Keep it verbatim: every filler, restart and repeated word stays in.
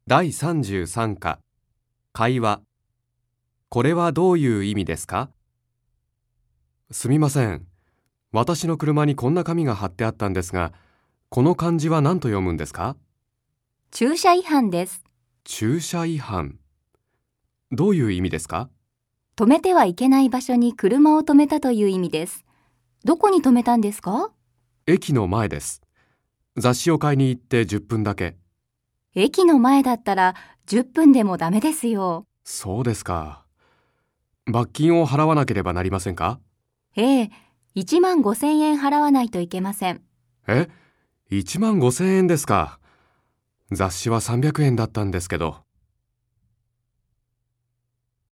だいさんじゅうさん課会話。これはどういう意味ですか？すみません。私の車にこんな紙が貼ってあったんですが、この漢字は何と読むんですか？ 駐車違反です。 駐車違反。どういう意味ですか？ 止めてはいけない場所に車を止めたという意味です。どこに止めたんですか？ 駅の前です。雑誌を買いに行ってじゅっぷんだけ。 駅の前だったらじゅっぷんでもダメですよ。 そうですか。罰金を払わなければなりませんか？ ええ、いちまんごせんえん払わないといけません。 え、いちまんごせんえんですか。雑誌はさんびゃくえんだったんですけど。